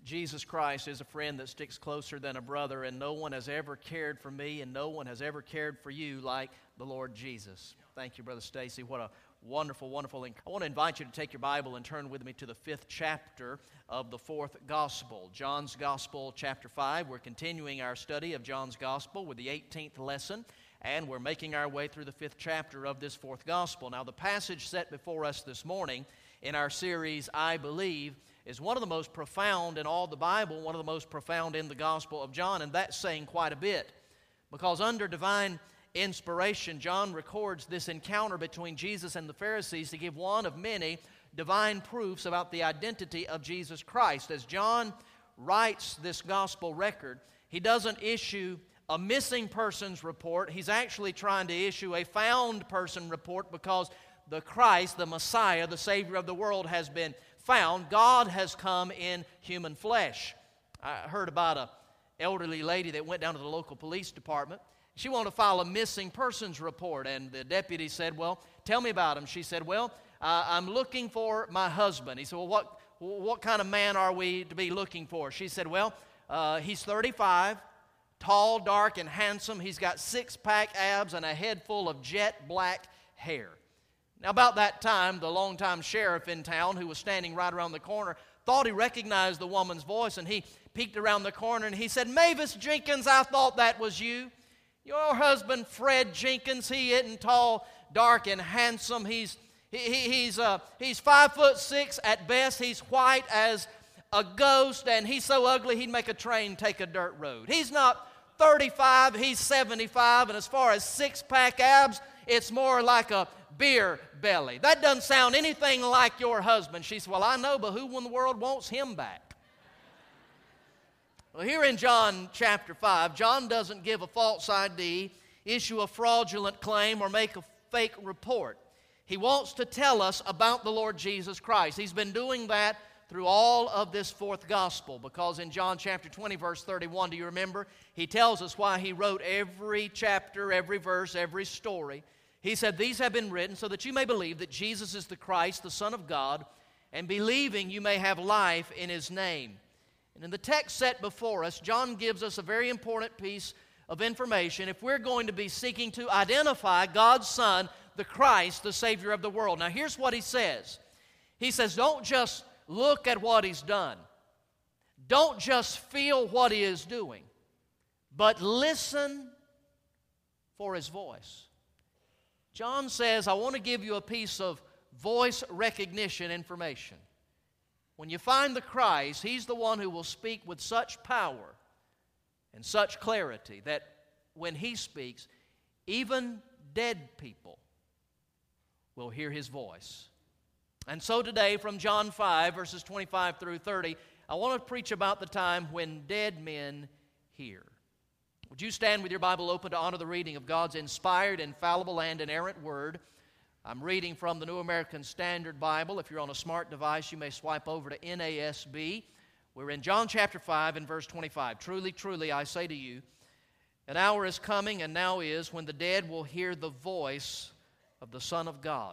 Jesus Christ is a friend that sticks closer than a brother, and no one has ever cared for me, and no one has ever cared for you like the Lord Jesus. Thank you, Brother Stacy. What a wonderful, wonderful thing. I want to invite you to take your Bible and turn with me to the 5th chapter of the 4th Gospel, John's Gospel, chapter 5. We're continuing our study of John's Gospel with the 18th lesson, and we're making our way through the 5th chapter of this 4th Gospel. Now, the passage set before us this morning in our series, I Believe, is one of the most profound in all the Bible, one of the most profound in the Gospel of John, and that's saying quite a bit. Because under divine inspiration, John records this encounter between Jesus and the Pharisees to give one of many divine proofs about the identity of Jesus Christ. As John writes this Gospel record, he doesn't issue a missing persons report. He's actually trying to issue a found person report because the Christ, the Messiah, the Savior of the world, has been found. God has come in human flesh. I heard about an elderly lady that went down to the local police department. She wanted to file a missing persons report, and the deputy said, well, tell me about him. She said, well, I'm looking for my husband. He said, well, what kind of man are we to be looking for? She said, well, he's 35, tall, dark, and handsome. He's got six-pack abs and a head full of jet black hair. Now, about that time, the longtime sheriff in town, who was standing right around the corner, thought he recognized the woman's voice, and he peeked around the corner, and he said, Mavis Jenkins, I thought that was you. Your husband, Fred Jenkins, he isn't tall, dark, and handsome. He's 5'6" at best. He's white as a ghost, and he's so ugly he'd make a train take a dirt road. He's not 35, he's 75, and as far as six-pack abs, it's more like a beer belly. That doesn't sound anything like your husband. She said, well, I know, but who in the world wants him back? Well, here in John chapter 5, John doesn't give a false ID, issue a fraudulent claim, or make a fake report. He wants to tell us about the Lord Jesus Christ. He's been doing that through all of this 4th Gospel, because in John chapter 20, verse 31, do you remember? He tells us why he wrote every chapter, every verse, every story. He said, these have been written so that you may believe that Jesus is the Christ, the Son of God, and believing you may have life in His name. And in the text set before us, John gives us a very important piece of information if we're going to be seeking to identify God's Son, the Christ, the Savior of the world. Now, here's what he says. He says, don't just look at what He's done. Don't just feel what He is doing, but listen for His voice. John says, I want to give you a piece of voice recognition information. When you find the Christ, He's the one who will speak with such power and such clarity that when He speaks, even dead people will hear His voice. And so today, from John 5, verses 25 through 30, I want to preach about the time when dead men hear. Would you stand with your Bible open to honor the reading of God's inspired, infallible, and inerrant Word? I'm reading from the New American Standard Bible. If you're on a smart device, you may swipe over to NASB. We're in John chapter 5 and verse 25. Truly, truly, I say to you, an hour is coming and now is when the dead will hear the voice of the Son of God,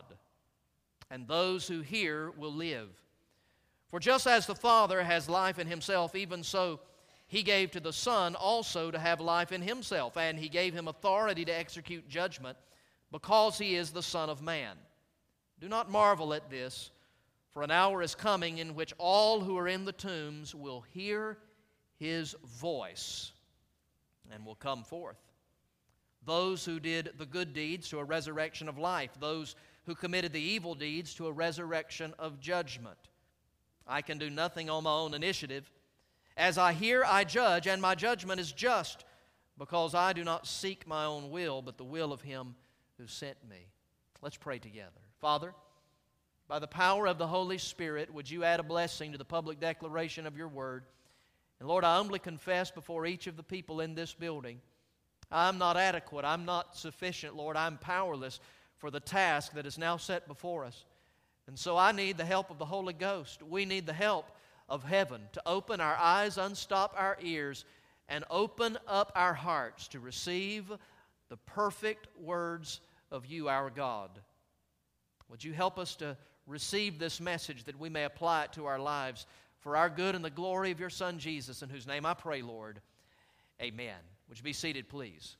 and those who hear will live. For just as the Father has life in Himself, even so He gave to the Son also to have life in Himself, and He gave Him authority to execute judgment, because He is the Son of Man. Do not marvel at this, for an hour is coming in which all who are in the tombs will hear His voice and will come forth. Those who did the good deeds to a resurrection of life, those who committed the evil deeds to a resurrection of judgment. I can do nothing on my own initiative. As I hear, I judge, and my judgment is just, because I do not seek my own will, but the will of Him who sent me. Let's pray together. Father, by the power of the Holy Spirit, would you add a blessing to the public declaration of your word? And Lord, I humbly confess before each of the people in this building, I'm not adequate, I'm not sufficient, Lord, I'm powerless for the task that is now set before us. And so I need the help of the Holy Ghost. We need the help of heaven to open our eyes, unstop our ears, and open up our hearts to receive the perfect words of you, our God. Would you help us to receive this message that we may apply it to our lives for our good and the glory of your Son Jesus, in whose name I pray, Lord. Amen. Would you be seated, please?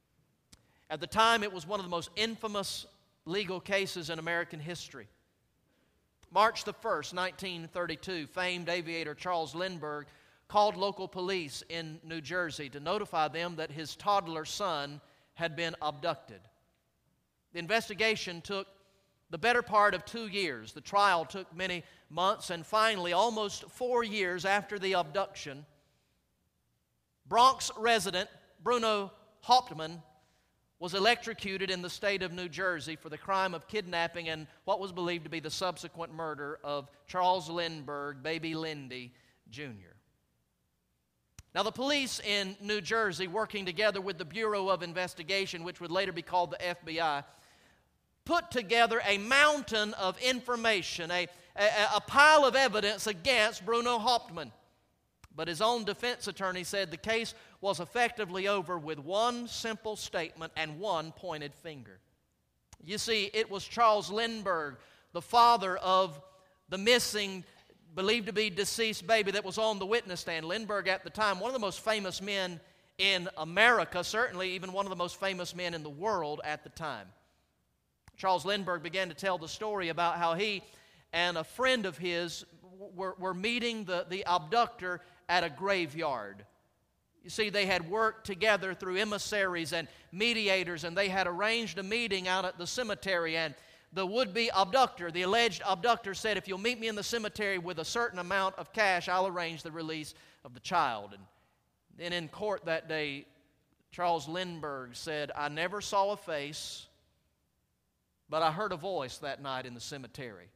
At the time, it was one of the most infamous legal cases in American history. March the 1st, 1932, famed aviator Charles Lindbergh called local police in New Jersey to notify them that his toddler son had been abducted. The investigation took the better part of 2 years. The trial took many months, and finally, almost 4 years after the abduction, Bronx resident Bruno Hauptmann was electrocuted in the state of New Jersey for the crime of kidnapping and what was believed to be the subsequent murder of Charles Lindbergh, baby Lindy, Jr. Now, the police in New Jersey, working together with the Bureau of Investigation, which would later be called the FBI, put together a mountain of information, a pile of evidence against Bruno Hauptmann. But his own defense attorney said the case was effectively over with one simple statement and one pointed finger. You see, it was Charles Lindbergh, the father of the missing, believed to be deceased baby, that was on the witness stand. Lindbergh, at the time, one of the most famous men in America, certainly even one of the most famous men in the world at the time. Charles Lindbergh began to tell the story about how he and a friend of his were meeting the abductor at a graveyard. You see, they had worked together through emissaries and mediators, and they had arranged a meeting out at the cemetery, and the would-be abductor, the alleged abductor, said, if you'll meet me in the cemetery with a certain amount of cash, I'll arrange the release of the child. And then in court that day, Charles Lindbergh said, I never saw a face, but I heard a voice that night in the cemetery.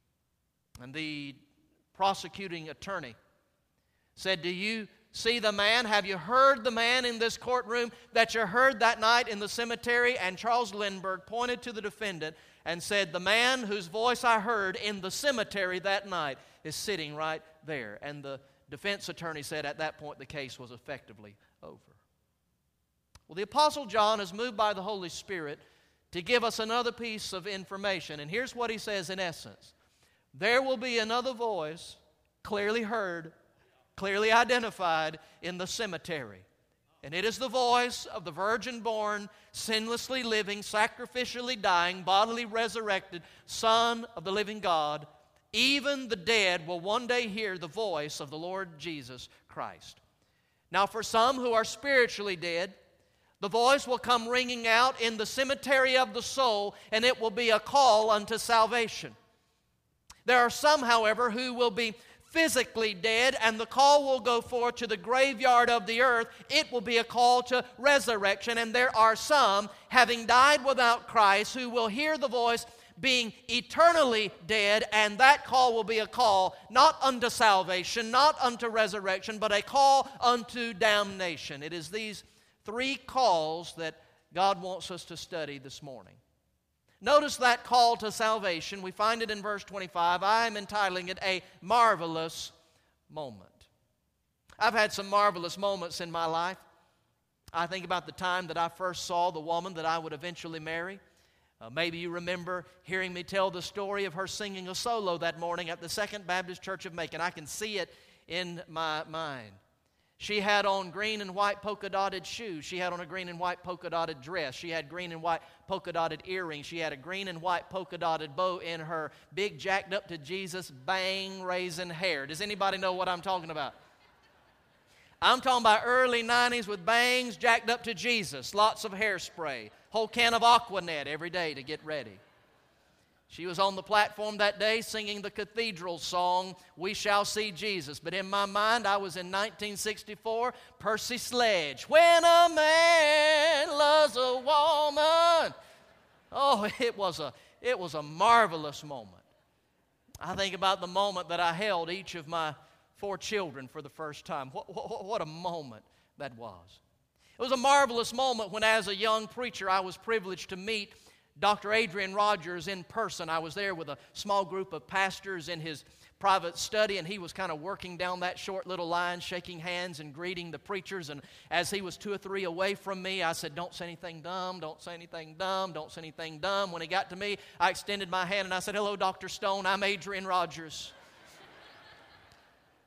And the prosecuting attorney said, do you see the man? Have you heard the man in this courtroom that you heard that night in the cemetery? And Charles Lindbergh pointed to the defendant and said, the man whose voice I heard in the cemetery that night is sitting right there. And the defense attorney said at that point the case was effectively over. Well, the Apostle John is moved by the Holy Spirit to give us another piece of information. And here's what he says in essence. There will be another voice, clearly heard, clearly identified in the cemetery. And it is the voice of the virgin-born, sinlessly living, sacrificially dying, bodily resurrected Son of the living God. Even the dead will one day hear the voice of the Lord Jesus Christ. Now, for some who are spiritually dead, the voice will come ringing out in the cemetery of the soul, and it will be a call unto salvation. There are some, however, who will be physically dead, and the call will go forth to the graveyard of the earth. It will be a call to resurrection. And there are some, having died without Christ, who will hear the voice being eternally dead, and that call will be a call not unto salvation, not unto resurrection, but a call unto damnation. It is these three calls that God wants us to study this morning. Notice that call to salvation. We find it in verse 25. I am entitling it a marvelous moment. I've had some marvelous moments in my life. I think about the time that I first saw the woman that I would eventually marry. Maybe you remember hearing me tell the story of her singing a solo that morning at the Second Baptist Church of Macon. I can see it in my mind. She had on green and white polka-dotted shoes. She had on a green and white polka-dotted dress. She had green and white polka-dotted earrings. She had a green and white polka-dotted bow in her big jacked up to Jesus bang-raising hair. Does anybody know what I'm talking about? I'm talking about early 90s with bangs jacked up to Jesus. Lots of hairspray. Whole can of Aquanet every day to get ready. She was on the platform that day singing the cathedral song, We Shall See Jesus. But in my mind, I was in 1964, Percy Sledge. When a man loves a woman. Oh, it was a marvelous moment. I think about the moment that I held each of my 4 children for the first time. What a moment that was. It was a marvelous moment when, as a young preacher, I was privileged to meet Dr. Adrian Rogers in person. I was there with a small group of pastors in his private study, and he was kind of working down that short little line, shaking hands and greeting the preachers. And as he was 2 or 3 away from me, I said, don't say anything dumb, don't say anything dumb, don't say anything dumb. When he got to me, I extended my hand and I said, hello, Dr. Stone, I'm Adrian Rogers.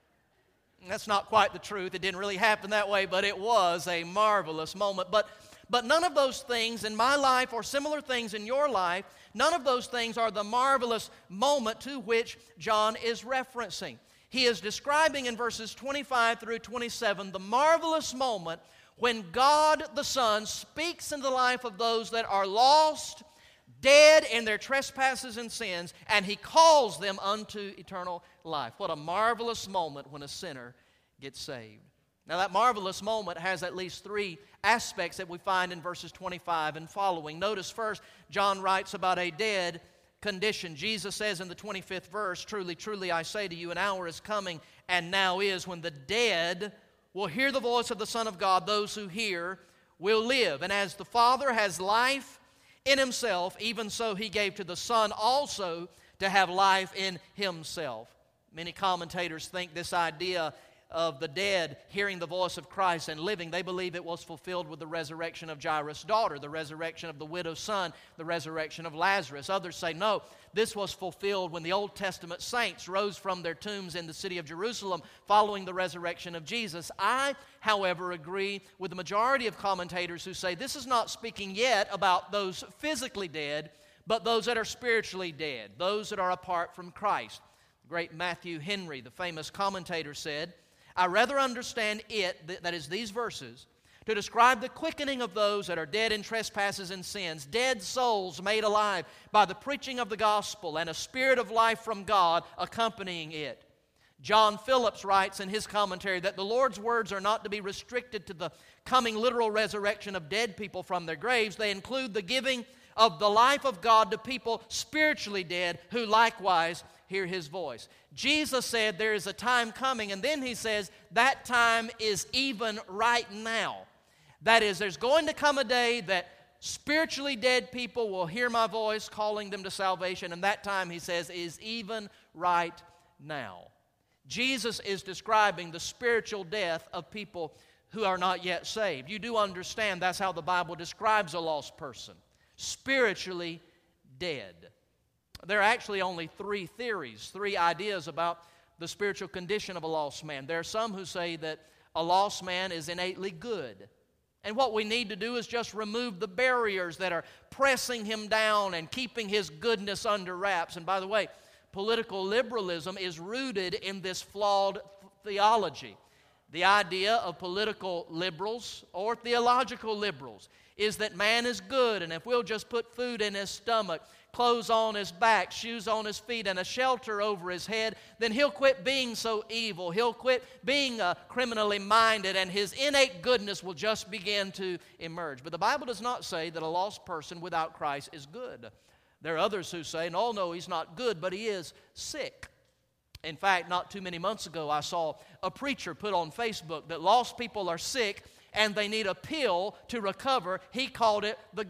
That's not quite the truth. It didn't really happen that way, but it was a marvelous moment. But none of those things in my life or similar things in your life, none of those things are the marvelous moment to which John is referencing. He is describing in verses 25 through 27 the marvelous moment when God the Son speaks into the life of those that are lost, dead in their trespasses and sins, and He calls them unto eternal life. What a marvelous moment when a sinner gets saved. Now that marvelous moment has at least three aspects that we find in verses 25 and following. Notice first, John writes about a dead condition. Jesus says in the 25th verse, "Truly, truly, I say to you, an hour is coming, and now is, when the dead will hear the voice of the Son of God. Those who hear will live. And as the Father has life in Himself, even so He gave to the Son also to have life in Himself." Many commentators think this idea of the dead hearing the voice of Christ and living, they believe it was fulfilled with the resurrection of Jairus' daughter, the resurrection of the widow's son, the resurrection of Lazarus. Others say, no, this was fulfilled when the Old Testament saints rose from their tombs in the city of Jerusalem following the resurrection of Jesus. I, however, agree with the majority of commentators who say this is not speaking yet about those physically dead, but those that are spiritually dead, those that are apart from Christ. The great Matthew Henry, the famous commentator, said, "I rather understand it," that is these verses, "to describe the quickening of those that are dead in trespasses and sins, dead souls made alive by the preaching of the gospel and a spirit of life from God accompanying it." John Phillips writes in his commentary that the Lord's words are not to be restricted to the coming literal resurrection of dead people from their graves. They include the giving of the life of God to people spiritually dead who likewise hear His voice. Jesus said there is a time coming, and then He says that time is even right now. That is, there's going to come a day that spiritually dead people will hear my voice calling them to salvation, and that time, He says, is even right now. Jesus is describing the spiritual death of people who are not yet saved. You do understand that's how the Bible describes a lost person, spiritually dead. There are actually only three theories, three ideas about the spiritual condition of a lost man. There are some who say that a lost man is innately good. And what we need to do is just remove the barriers that are pressing him down and keeping his goodness under wraps. And by the way, political liberalism is rooted in this flawed theology. The idea of political liberals or theological liberals is that man is good, and if we'll just put food in his stomach, clothes on his back, shoes on his feet, and a shelter over his head, then he'll quit being so evil. He'll quit being criminally minded, and his innate goodness will just begin to emerge. But the Bible does not say that a lost person without Christ is good. There are others who say, no, he's not good, but he is sick. In fact, not too many months ago, I saw a preacher put on Facebook that lost people are sick and they need a pill to recover. He called it the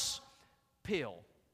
gospel.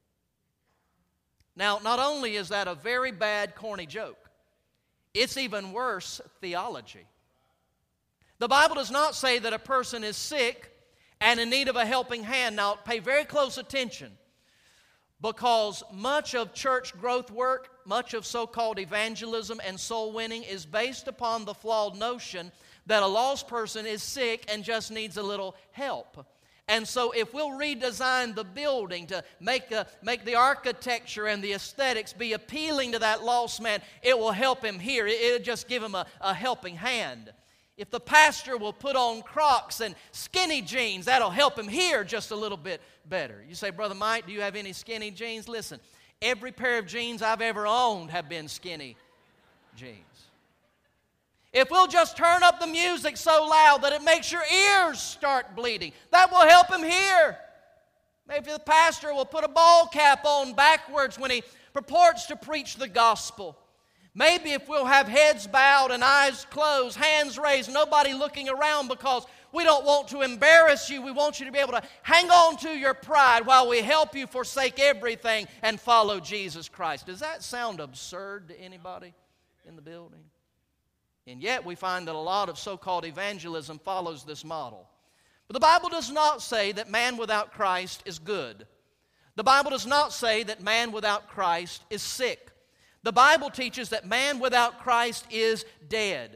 Now, not only is that a very bad, corny joke, it's even worse theology. The Bible does not say that a person is sick and in need of a helping hand. Now, pay very close attention, because much of church growth work, much of so-called evangelism and soul winning is based upon the flawed notion that a lost person is sick and just needs a little help. And so if we'll redesign the building to make the architecture and the aesthetics be appealing to that lost man, it will help him here. It'll just give him a helping hand. If the pastor will put on Crocs and skinny jeans, that'll help him here just a little bit better. You say, Brother Mike, do you have any skinny jeans? Listen, every pair of jeans I've ever owned have been skinny jeans. If we'll just turn up the music so loud that it makes your ears start bleeding, that will help him hear. Maybe the pastor will put a ball cap on backwards when he purports to preach the gospel. Maybe if we'll have heads bowed and eyes closed, hands raised, nobody looking around, because we don't want to embarrass you. We want you to be able to hang on to your pride while we help you forsake everything and follow Jesus Christ. Does that sound absurd to anybody in the building? And yet we find that a lot of so-called evangelism follows this model. But the Bible does not say that man without Christ is good. The Bible does not say that man without Christ is sick. The Bible teaches that man without Christ is dead.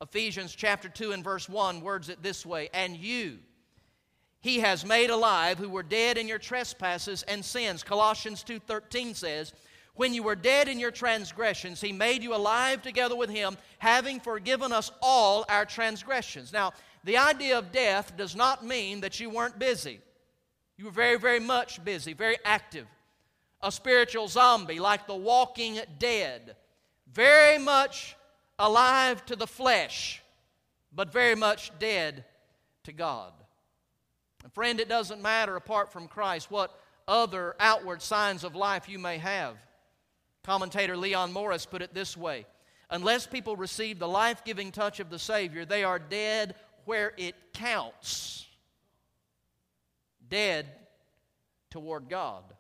Ephesians chapter 2 and verse 1 words it this way, "And you He has made alive who were dead in your trespasses and sins." Colossians 2:13 says, "When you were dead in your transgressions, He made you alive together with Him, having forgiven us all our transgressions." Now, the idea of death does not mean that you weren't busy. You were very, very much busy, very active. A spiritual zombie like the walking dead. Very much alive to the flesh, but very much dead to God. And friend, it doesn't matter apart from Christ what other outward signs of life you may have. Commentator Leon Morris put it this way, "Unless people receive the life-giving touch of the Savior, they are dead where it counts. Dead toward God."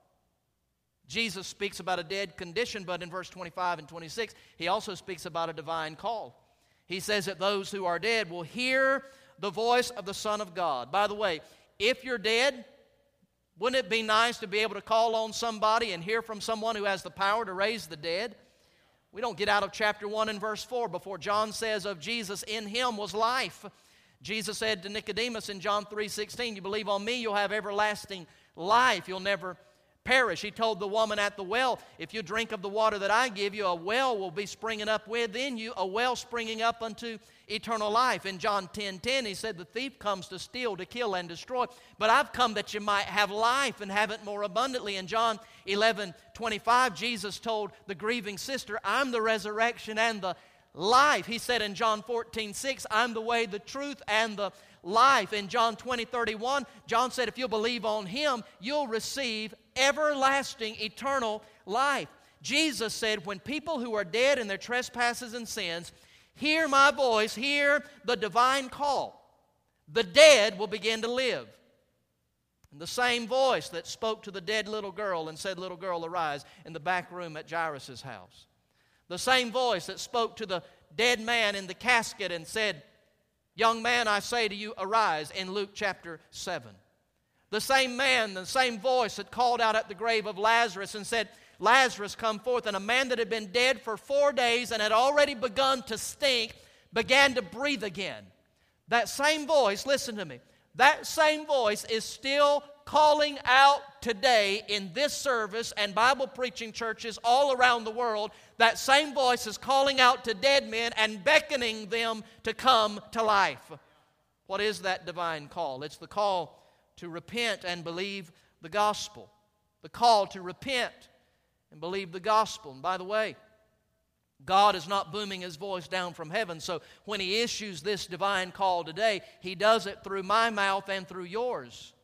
Jesus speaks about a dead condition, but in verse 25 and 26, He also speaks about a divine call. He says that those who are dead will hear the voice of the Son of God. By the way, if you're dead, wouldn't it be nice to be able to call on somebody and hear from someone who has the power to raise the dead? We don't get out of chapter 1 and verse 4 before John says of Jesus, "In Him was life." Jesus said to Nicodemus in John 3:16, "You believe on me, you'll have everlasting life. You'll never perish." He told the woman at the well, "If you drink of the water that I give you, a well will be springing up within you, a well springing up unto eternal life." In John 10:10, He said, "The thief comes to steal, to kill, and destroy. But I've come that you might have life and have it more abundantly." In John 11:25, Jesus told the grieving sister, "I'm the resurrection and the life." He said in John 14:6, "I'm the way, the truth, and the life." In John 20:31, John said, "If you'll believe on Him, you'll receive everlasting, eternal life." Jesus said, when people who are dead in their trespasses and sins hear my voice, hear the divine call, the dead will begin to live. And the same voice that spoke to the dead little girl and said, "Little girl, arise," in the back room at Jairus' house. The same voice that spoke to the dead man in the casket and said, "Young man, I say to you, arise," in Luke chapter 7. The same man, the same voice that called out at the grave of Lazarus and said, "Lazarus, come forth." And a man that had been dead for 4 days and had already begun to stink began to breathe again. That same voice, listen to me, that same voice is still calling out today in this service and Bible preaching churches all around the world. That same voice is calling out to dead men and beckoning them to come to life. What is that divine call? It's the call to repent and believe the gospel. The call to repent and believe the gospel. And by the way, God is not booming His voice down from heaven, so when He issues this divine call today, He does it through my mouth and through yours.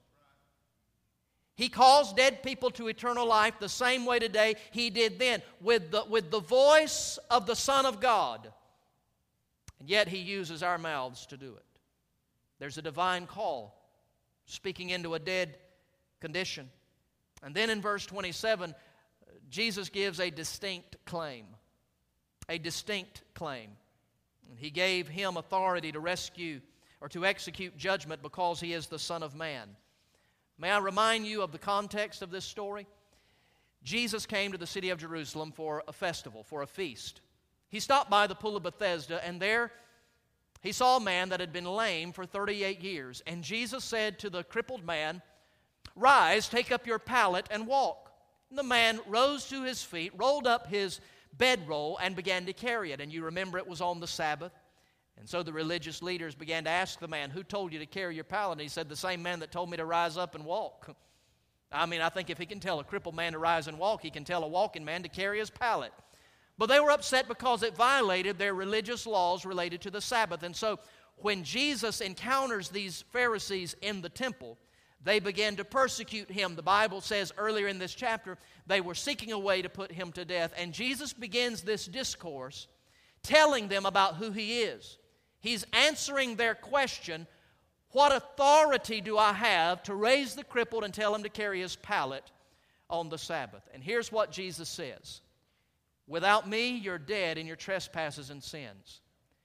He calls dead people to eternal life the same way today He did then, with the voice of the Son of God. And yet He uses our mouths to do it. There's a divine call speaking into a dead condition. And then in verse 27, Jesus gives a distinct claim. A distinct claim. And He gave Him authority to rescue or to execute judgment because He is the Son of Man. May I remind you of the context of this story? Jesus came to the city of Jerusalem for a festival, for a feast. He stopped by the pool of Bethesda, and there He saw a man that had been lame for 38 years. And Jesus said to the crippled man, "Rise, take up your pallet, and walk." And the man rose to his feet, rolled up his bedroll, and began to carry it. And you remember it was on the Sabbath. And so the religious leaders began to ask the man, "Who told you to carry your pallet?" And he said, "The same man that told me to rise up and walk." I mean, I think if he can tell a crippled man to rise and walk, he can tell a walking man to carry his pallet. But they were upset because it violated their religious laws related to the Sabbath. And so when Jesus encounters these Pharisees in the temple, they began to persecute Him. The Bible says earlier in this chapter, they were seeking a way to put Him to death. And Jesus begins this discourse telling them about who He is. He's answering their question, what authority do I have to raise the crippled and tell him to carry his pallet on the Sabbath? And here's what Jesus says. Without me, you're dead in your trespasses and sins.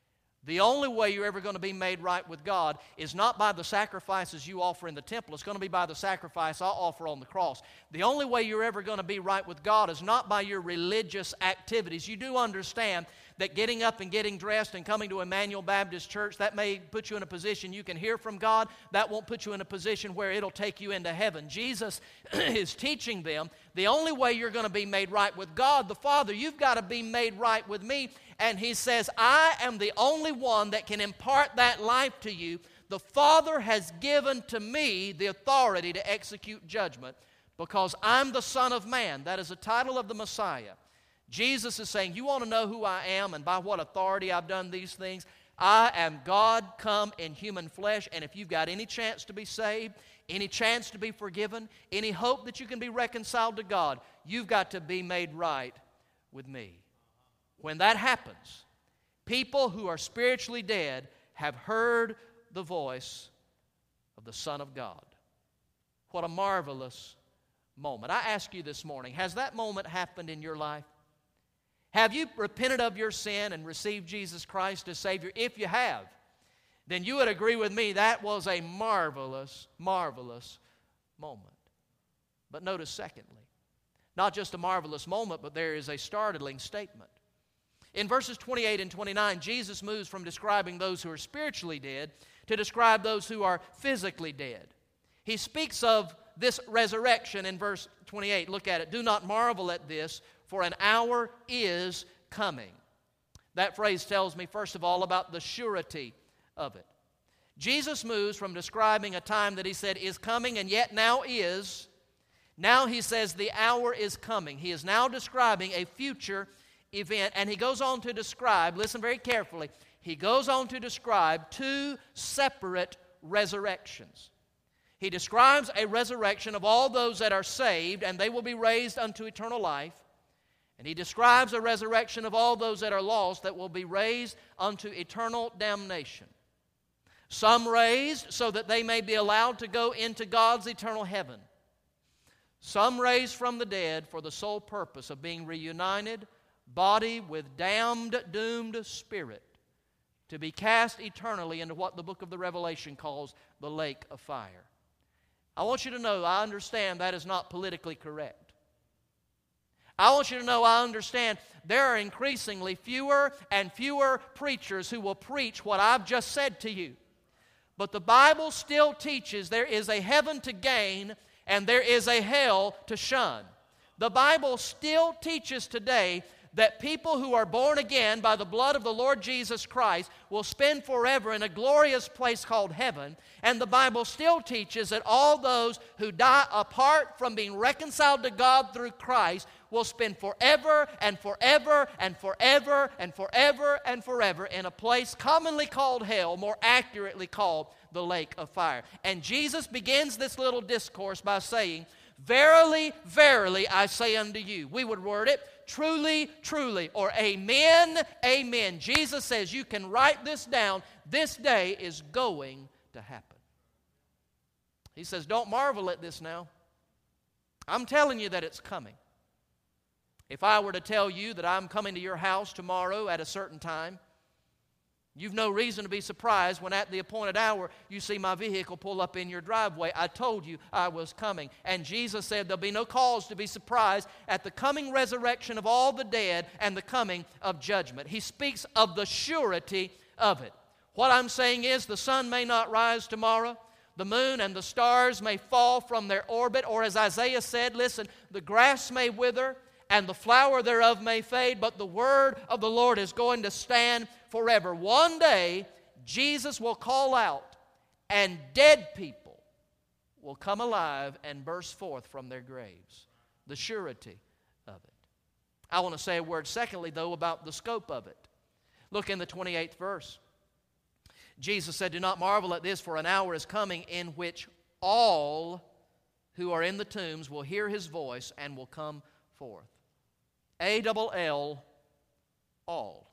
The only way you're ever going to be made right with God is not by the sacrifices you offer in the temple. It's going to be by the sacrifice I'll offer on the cross. The only way you're ever going to be right with God is not by your religious activities. You do understand that getting up and getting dressed and coming to Emmanuel Baptist Church, that may put you in a position you can hear from God. That won't put you in a position where it'll take you into heaven. Jesus is teaching them the only way you're going to be made right with God, the Father, you've got to be made right with me. And He says, I am the only one that can impart that life to you. The Father has given to me the authority to execute judgment because I'm the Son of Man. That is the title of the Messiah. Jesus is saying, you want to know who I am and by what authority I've done these things? I am God come in human flesh, and if you've got any chance to be saved, any chance to be forgiven, any hope that you can be reconciled to God, you've got to be made right with me. When that happens, people who are spiritually dead have heard the voice of the Son of God. What a marvelous moment. I ask you this morning, has that moment happened in your life? Have you repented of your sin and received Jesus Christ as Savior? If you have, then you would agree with me that was a marvelous, marvelous moment. But notice secondly, not just a marvelous moment, but there is a startling statement. In verses 28 and 29, Jesus moves from describing those who are spiritually dead to describe those who are physically dead. He speaks of this resurrection in verse 28. Look at it. Do not marvel at this, for an hour is coming. That phrase tells me, first of all, about the surety of it. Jesus moves from describing a time that He said is coming and yet now is. Now He says the hour is coming. He is now describing a future event, and He goes on to describe, listen very carefully, He goes on to describe two separate resurrections. He describes a resurrection of all those that are saved, and they will be raised unto eternal life. And He describes a resurrection of all those that are lost that will be raised unto eternal damnation. Some raised so that they may be allowed to go into God's eternal heaven. Some raised from the dead for the sole purpose of being reunited, body with damned, doomed spirit, to be cast eternally into what the book of the Revelation calls the lake of fire. I want you to know, I understand that is not politically correct. I want you to know, I understand there are increasingly fewer and fewer preachers who will preach what I've just said to you. But the Bible still teaches there is a heaven to gain and there is a hell to shun. The Bible still teaches today that people who are born again by the blood of the Lord Jesus Christ will spend forever in a glorious place called heaven. And the Bible still teaches that all those who die apart from being reconciled to God through Christ will spend forever and forever and forever and forever and forever in a place commonly called hell, more accurately called the lake of fire. And Jesus begins this little discourse by saying, verily, verily, I say unto you. We would word it, truly, truly, or amen, amen. Jesus says you can write this down. This day is going to happen. He says, don't marvel at this now. I'm telling you that it's coming. If I were to tell you that I'm coming to your house tomorrow at a certain time, you've no reason to be surprised when at the appointed hour you see my vehicle pull up in your driveway. I told you I was coming. And Jesus said there'll be no cause to be surprised at the coming resurrection of all the dead and the coming of judgment. He speaks of the surety of it. What I'm saying is the sun may not rise tomorrow. The moon and the stars may fall from their orbit. Or as Isaiah said, listen, the grass may wither and the flower thereof may fade, but the word of the Lord is going to stand forever. One day, Jesus will call out, and dead people will come alive and burst forth from their graves. The surety of it. I want to say a word, secondly, though, about the scope of it. Look in the 28th verse. Jesus said, do not marvel at this, for an hour is coming in which all who are in the tombs will hear His voice and will come forth. A-double-L, all.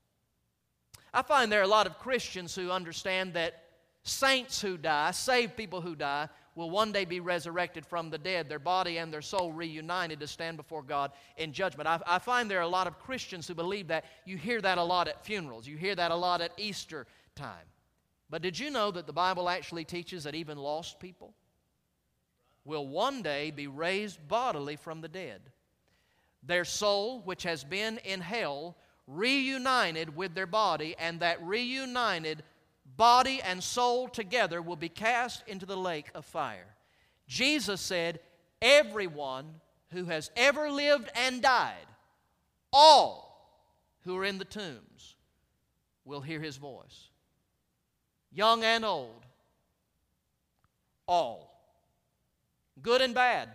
I find there are a lot of Christians who understand that saints who die, saved people who die, will one day be resurrected from the dead, their body and their soul reunited to stand before God in judgment. I find there are a lot of Christians who believe that. You hear that a lot at funerals. You hear that a lot at Easter time. But did you know that the Bible actually teaches that even lost people will one day be raised bodily from the dead? Their soul, which has been in hell, reunited with their body, and that reunited body and soul together will be cast into the lake of fire. Jesus said, everyone who has ever lived and died, all who are in the tombs, will hear His voice. Young and old, all. Good and bad,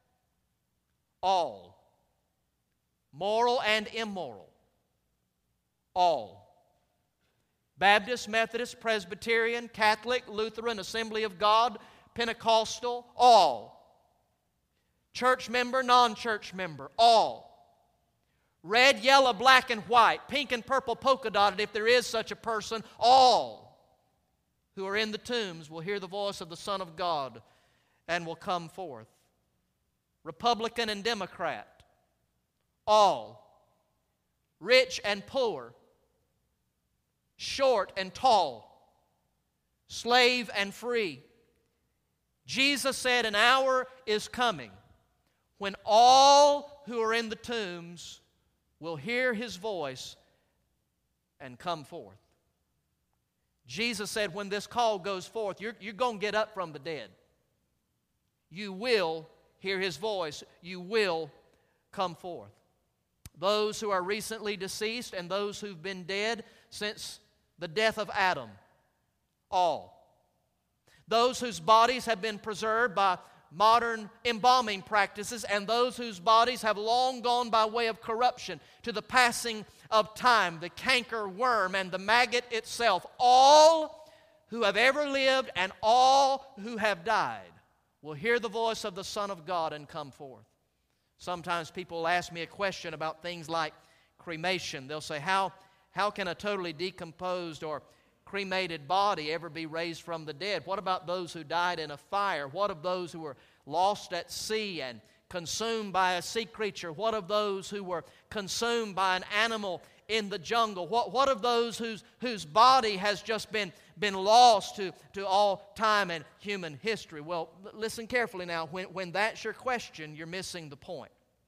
all. Moral and immoral, all. Baptist, Methodist, Presbyterian, Catholic, Lutheran, Assembly of God, Pentecostal, all. Church member, non-church member, all. Red, yellow, black, and white, pink and purple polka dotted, if there is such a person, all who are in the tombs will hear the voice of the Son of God and will come forth. Republican and Democrat, all. Rich and poor, short and tall, slave and free. Jesus said an hour is coming when all who are in the tombs will hear His voice and come forth. Jesus said when this call goes forth, you're going to get up from the dead. You will hear His voice. You will come forth. Those who are recently deceased and those who've been dead since the death of Adam, all. Those whose bodies have been preserved by modern embalming practices and those whose bodies have long gone by way of corruption to the passing of time, the canker worm and the maggot itself, all who have ever lived and all who have died will hear the voice of the Son of God and come forth. Sometimes people will ask me a question about things like cremation. They'll say, how can a totally decomposed or cremated body ever be raised from the dead? What about those who died in a fire? What of those who were lost at sea and consumed by a sea creature? What of those who were consumed by an animal in the jungle? What of those whose body has just been lost to all time and human history? Well, listen carefully now. When that's your question, you're missing the point.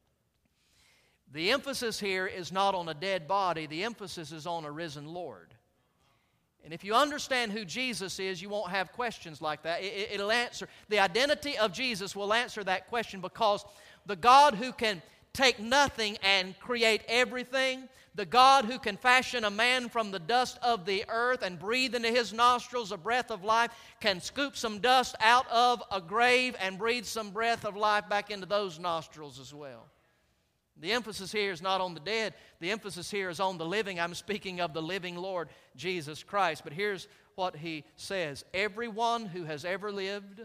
The emphasis here is not on a dead body. The emphasis is on a risen Lord. And if you understand who Jesus is, you won't have questions like that. It'll answer. The identity of Jesus will answer that question, because the God who can take nothing and create everything, the God who can fashion a man from the dust of the earth and breathe into his nostrils a breath of life, can scoop some dust out of a grave and breathe some breath of life back into those nostrils as well. The emphasis here is not on the dead. The emphasis here is on the living. I'm speaking of the living Lord Jesus Christ. But here's what He says. Everyone who has ever lived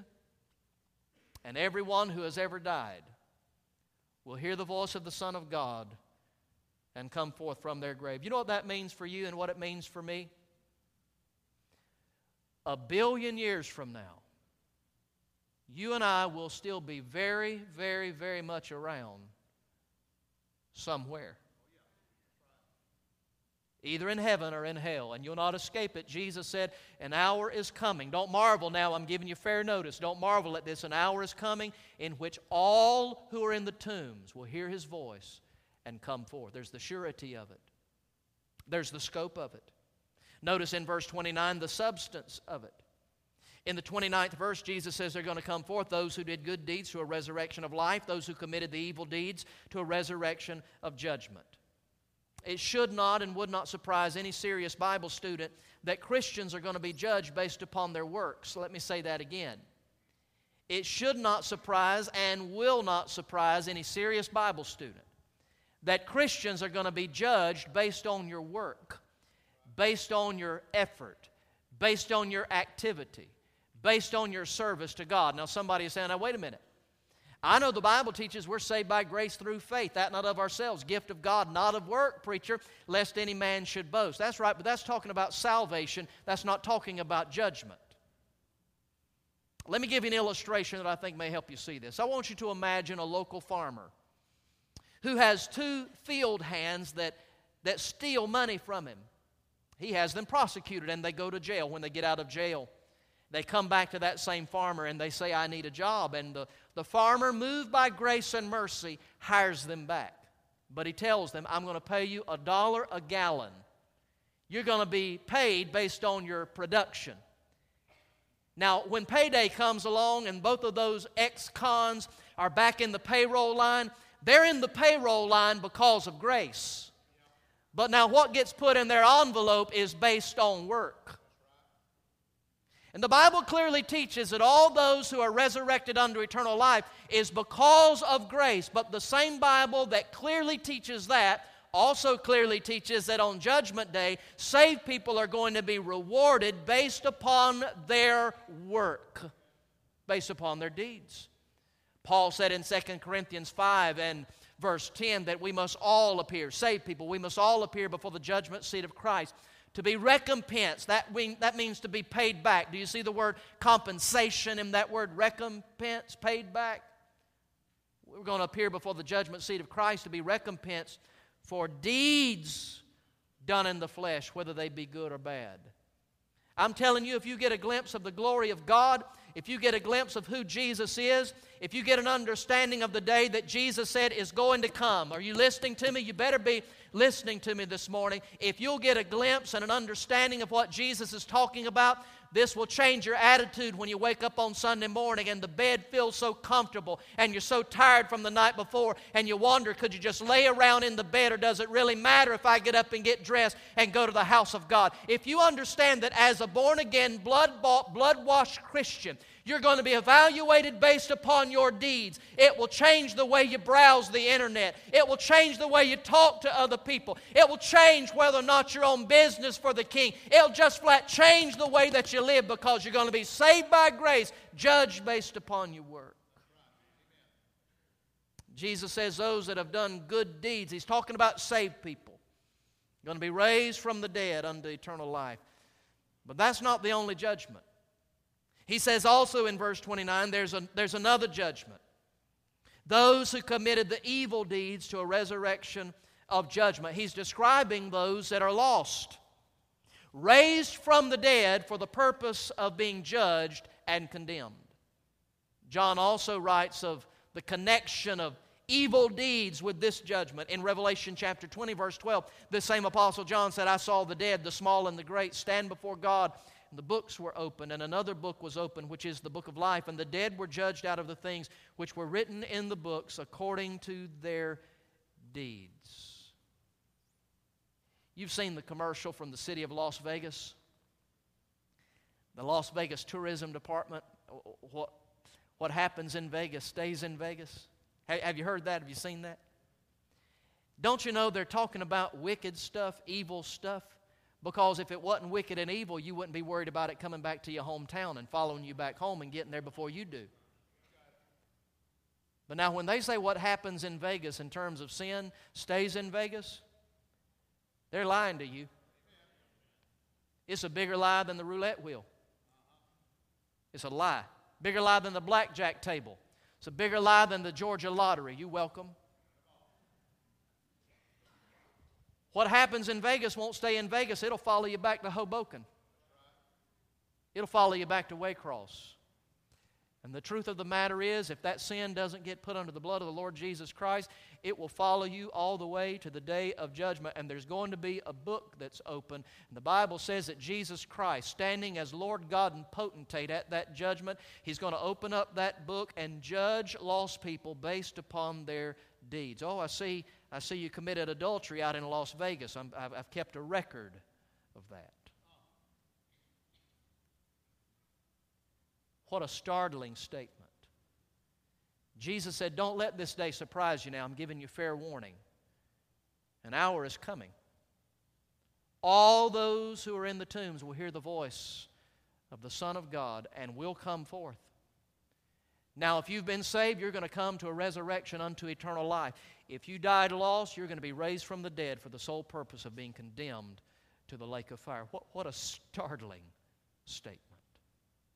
and everyone who has ever died will hear the voice of the Son of God and come forth from their grave. You know what that means for you and what it means for me? 1 billion years from now, you and I will still be very, very, very much around somewhere. Either in heaven or in hell, and you'll not escape it. Jesus said, an hour is coming. Don't marvel now, I'm giving you fair notice. Don't marvel at this. An hour is coming in which all who are in the tombs will hear His voice and come forth. There's the surety of it. There's the scope of it. Notice in verse 29 the substance of it. In the 29th verse, Jesus says they're going to come forth, those who did good deeds to a resurrection of life, those who committed the evil deeds to a resurrection of judgment. It should not and would not surprise any serious Bible student that Christians are going to be judged based upon their works. Let me say that again. It should not surprise and will not surprise any serious Bible student that Christians are going to be judged based on your work, based on your effort, based on your activity, based on your service to God. Now somebody is saying, now wait a minute. I know the Bible teaches we're saved by grace through faith, that not of ourselves, gift of God, not of work, preacher, lest any man should boast. That's right, but that's talking about salvation. That's not talking about judgment. Let me give you an illustration that I think may help you see this. I want you to imagine a local farmer who has two field hands that steal money from him. He has them prosecuted and they go to jail. When they get out of jail, they come back to that same farmer and they say, I need a job. And the farmer, moved by grace and mercy, hires them back. But he tells them, I'm going to pay you $1 a gallon. You're going to be paid based on your production. Now, when payday comes along and both of those ex-cons are back in the payroll line, they're in the payroll line because of grace. But now what gets put in their envelope is based on work. And the Bible clearly teaches that all those who are resurrected unto eternal life is because of grace. But the same Bible that clearly teaches that also clearly teaches that on Judgment Day, saved people are going to be rewarded based upon their work, based upon their deeds. Paul said in 2 Corinthians 5 and verse 10 that we must all appear, saved people, we must all appear before the judgment seat of Christ to be recompensed. That means to be paid back. Do you see the word compensation in that word recompense, paid back? We're going to appear before the judgment seat of Christ to be recompensed for deeds done in the flesh, whether they be good or bad. I'm telling you, if you get a glimpse of the glory of God, if you get a glimpse of who Jesus is, if you get an understanding of the day that Jesus said is going to come, are you listening to me? You better be listening to me this morning. If you'll get a glimpse and an understanding of what Jesus is talking about, this will change your attitude when you wake up on Sunday morning and the bed feels so comfortable and you're so tired from the night before and you wonder, could you just lay around in the bed, or does it really matter if I get up and get dressed and go to the house of God? If you understand that as a born-again, blood-bought, blood-washed Christian, you're going to be evaluated based upon your deeds. It will change the way you browse the internet. It will change the way you talk to other people. It will change whether or not you're on business for the King. It'll just flat change the way that you live, because you're going to be saved by grace, judged based upon your work. Jesus says those that have done good deeds, He's talking about saved people, going to be raised from the dead unto eternal life. But that's not the only judgment. He says also in verse 29, there's another judgment. Those who committed the evil deeds to a resurrection of judgment. He's describing those that are lost, raised from the dead for the purpose of being judged and condemned. John also writes of the connection of evil deeds with this judgment. In Revelation chapter 20, verse 12, the same Apostle John said, I saw the dead, the small and the great, stand before God. And the books were opened, and another book was opened, which is the book of life. And the dead were judged out of the things which were written in the books according to their deeds. You've seen the commercial from the city of Las Vegas. The Las Vegas Tourism Department. What happens in Vegas stays in Vegas. Have you heard that? Have you seen that? Don't you know they're talking about wicked stuff, evil stuff? Because if it wasn't wicked and evil, you wouldn't be worried about it coming back to your hometown and following you back home and getting there before you do. But now when they say what happens in Vegas in terms of sin stays in Vegas, they're lying to you. It's a bigger lie than the roulette wheel. It's a lie. Bigger lie than the blackjack table. It's a bigger lie than the Georgia lottery. You welcome. What happens in Vegas won't stay in Vegas. It'll follow you back to Hoboken. It'll follow you back to Waycross. And the truth of the matter is, if that sin doesn't get put under the blood of the Lord Jesus Christ, it will follow you all the way to the day of judgment. And there's going to be a book that's open. And the Bible says that Jesus Christ, standing as Lord God and potentate at that judgment, He's going to open up that book and judge lost people based upon their deeds. Oh, I see you committed adultery out in Las Vegas. I've kept a record of that. What a startling statement. Jesus said, don't let this day surprise you now. I'm giving you fair warning. An hour is coming. All those who are in the tombs will hear the voice of the Son of God and will come forth. Now, if you've been saved, you're going to come to a resurrection unto eternal life. If you died lost, you're going to be raised from the dead for the sole purpose of being condemned to the lake of fire. What a startling statement.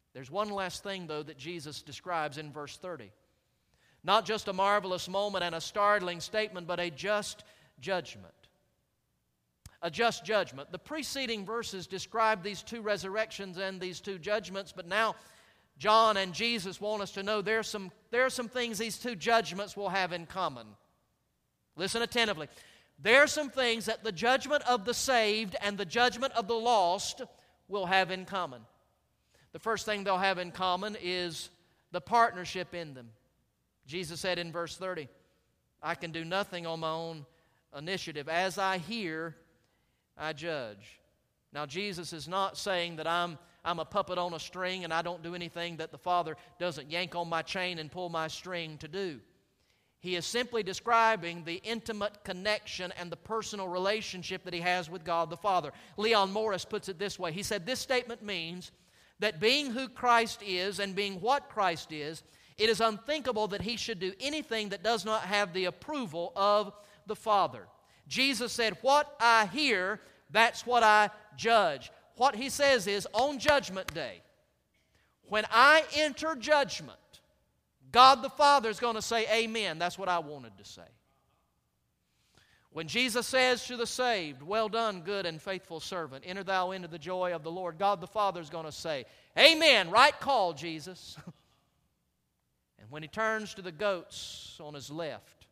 There's one last thing, though, that Jesus describes in verse 30. Not just a marvelous moment and a startling statement, but a just judgment. A just judgment. The preceding verses describe these two resurrections and these two judgments, but now John and Jesus want us to know there are some things these two judgments will have in common. Listen attentively. There are some things that the judgment of the saved and the judgment of the lost will have in common. The first thing they'll have in common is the partnership in them. Jesus said in verse 30, I can do nothing on my own initiative. As I hear, I judge. Now, Jesus is not saying that I'm a puppet on a string and I don't do anything that the Father doesn't yank on my chain and pull my string to do. He is simply describing the intimate connection and the personal relationship that He has with God the Father. Leon Morris puts it this way. He said, this statement means that being who Christ is and being what Christ is, it is unthinkable that He should do anything that does not have the approval of the Father. Jesus said, what I hear, that's what I judge. What He says is, on Judgment Day, when I enter judgment, God the Father is going to say, amen. That's what I wanted to say. When Jesus says to the saved, well done, good and faithful servant, enter thou into the joy of the Lord, God the Father is going to say, amen, right call, Jesus. And when He turns to the goats on His left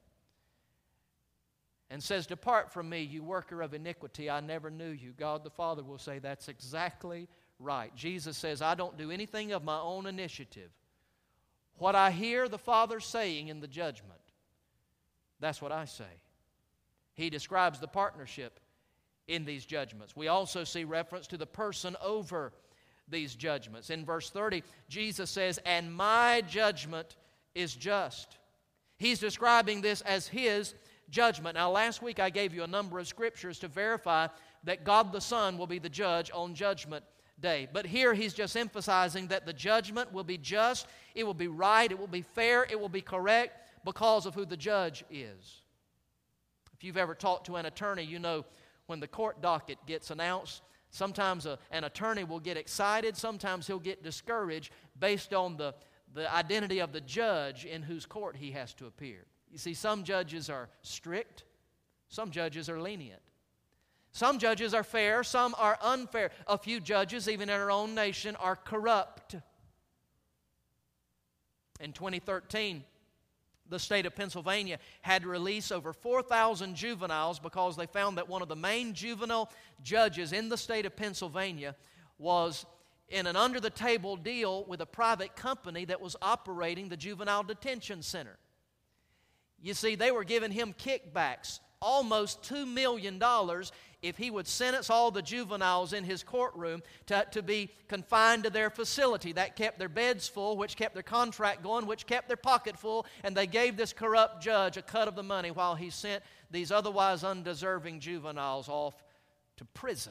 and says, depart from me, you worker of iniquity, I never knew you, God the Father will say, that's exactly right. Jesus says, I don't do anything of my own initiative. What I hear the Father saying in the judgment, that's what I say. He describes the partnership in these judgments. We also see reference to the person over these judgments. In verse 30, Jesus says, and my judgment is just. He's describing this as His judgment. Now, last week I gave you a number of scriptures to verify that God the Son will be the judge on Judgment Day. But here He's just emphasizing that the judgment will be just, it will be right, it will be fair, it will be correct because of who the judge is. If you've ever talked to an attorney, you know when the court docket gets announced, sometimes an attorney will get excited, sometimes he'll get discouraged based on the identity of the judge in whose court he has to appear. You see, some judges are strict, some judges are lenient. Some judges are fair, some are unfair. A few judges, even in our own nation, are corrupt. In 2013, the state of Pennsylvania had to release over 4,000 juveniles because they found that one of the main juvenile judges in the state of Pennsylvania was in an under-the-table deal with a private company that was operating the juvenile detention center. You see, they were giving him kickbacks, almost $2 million if he would sentence all the juveniles in his courtroom to be confined to their facility. That kept their beds full, which kept their contract going, which kept their pocket full, and they gave this corrupt judge a cut of the money while he sent these otherwise undeserving juveniles off to prison.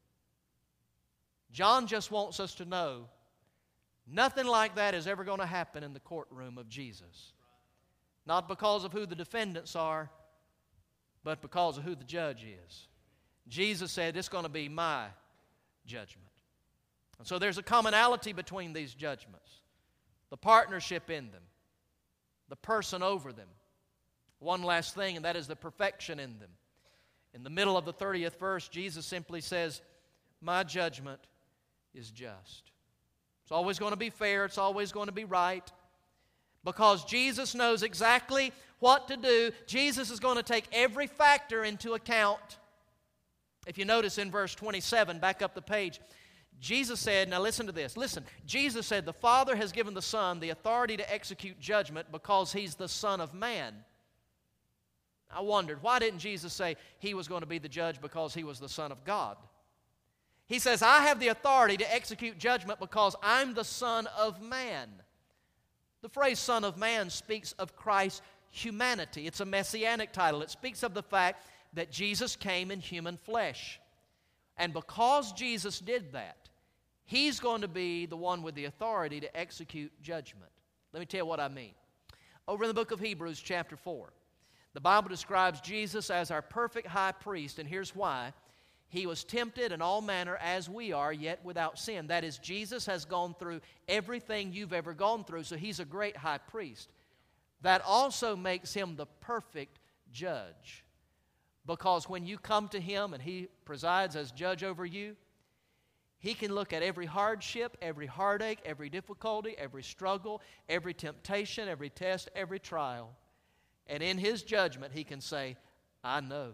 John just wants us to know nothing like that is ever going to happen in the courtroom of Jesus. Not because of who the defendants are, but because of who the judge is. Jesus said, it's going to be my judgment. And so there's a commonality between these judgments. The partnership in them. The person over them. One last thing, and that is the perfection in them. In the middle of the 30th verse, Jesus simply says, my judgment is just. It's always going to be fair. It's always going to be right. Because Jesus knows exactly what to do. Jesus is going to take every factor into account. If you notice in verse 27, back up the page, Jesus said, now listen to this. Listen, Jesus said, the Father has given the Son the authority to execute judgment because He's the Son of Man. I wondered, why didn't Jesus say He was going to be the judge because He was the Son of God? He says, I have the authority to execute judgment because I'm the Son of Man. The phrase Son of Man speaks of Christ's humanity. It's a messianic title. It speaks of the fact that Jesus came in human flesh. And because Jesus did that, He's going to be the one with the authority to execute judgment. Let me tell you what I mean. Over in the book of Hebrews chapter 4, the Bible describes Jesus as our perfect high priest, and here's why. He was tempted in all manner as we are, yet without sin. That is, Jesus has gone through everything you've ever gone through, so He's a great high priest. That also makes Him the perfect judge. Because when you come to Him and He presides as judge over you, He can look at every hardship, every heartache, every difficulty, every struggle, every temptation, every test, every trial. And in His judgment, He can say, I know.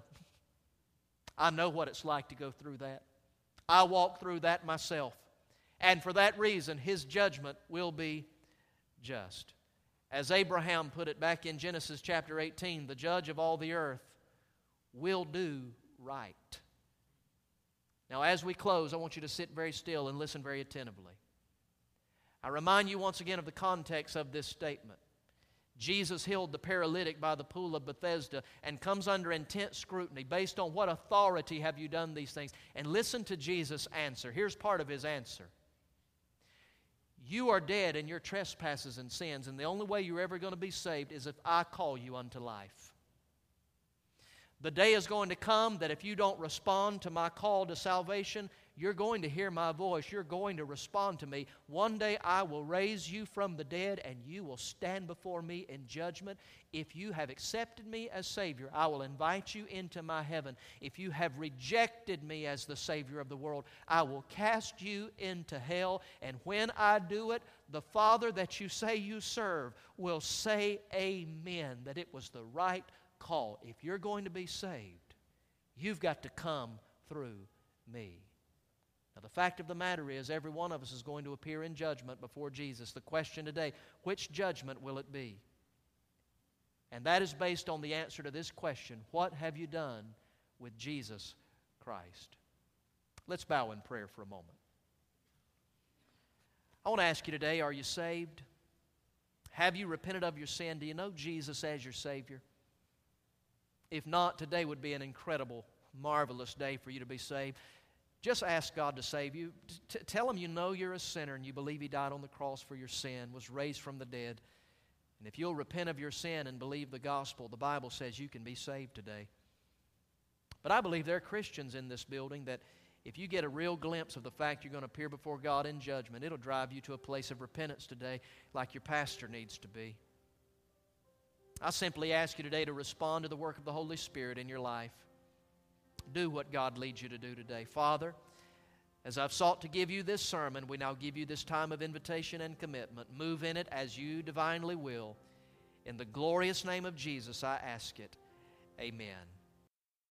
I know what it's like to go through that. I walked through that myself. And for that reason, His judgment will be just. As Abraham put it back in Genesis chapter 18, the judge of all the earth will do right. Now, as we close, I want you to sit very still and listen very attentively. I remind you once again of the context of this statement. Jesus healed the paralytic by the pool of Bethesda and comes under intense scrutiny. Based on what authority have you done these things? And listen to Jesus' answer. Here's part of His answer. You are dead in your trespasses and sins, and the only way you're ever going to be saved is if I call you unto life. The day is going to come that if you don't respond to my call to salvation, you're going to hear my voice. You're going to respond to me. One day I will raise you from the dead and you will stand before me in judgment. If you have accepted me as Savior, I will invite you into my heaven. If you have rejected me as the Savior of the world, I will cast you into hell. And when I do it, the Father that you say you serve will say amen, that it was the right call. If you're going to be saved, you've got to come through me. Now, the fact of the matter is, every one of us is going to appear in judgment before Jesus. The question today, which judgment will it be? And that is based on the answer to this question: what have you done with Jesus Christ? Let's bow in prayer for a moment. I want to ask you today, are you saved? Have you repented of your sin? Do you know Jesus as your Savior? If not, today would be an incredible, marvelous day for you to be saved. Just ask God to save you. Tell Him you know you're a sinner and you believe He died on the cross for your sin, was raised from the dead. And if you'll repent of your sin and believe the gospel, the Bible says you can be saved today. But I believe there are Christians in this building that if you get a real glimpse of the fact you're going to appear before God in judgment, it'll drive you to a place of repentance today like your pastor needs to be. I simply ask you today to respond to the work of the Holy Spirit in your life. Do what God leads you to do today. Father, as I've sought to give you this sermon, we now give you this time of invitation and commitment. Move in it as you divinely will. In the glorious name of Jesus, I ask it. Amen.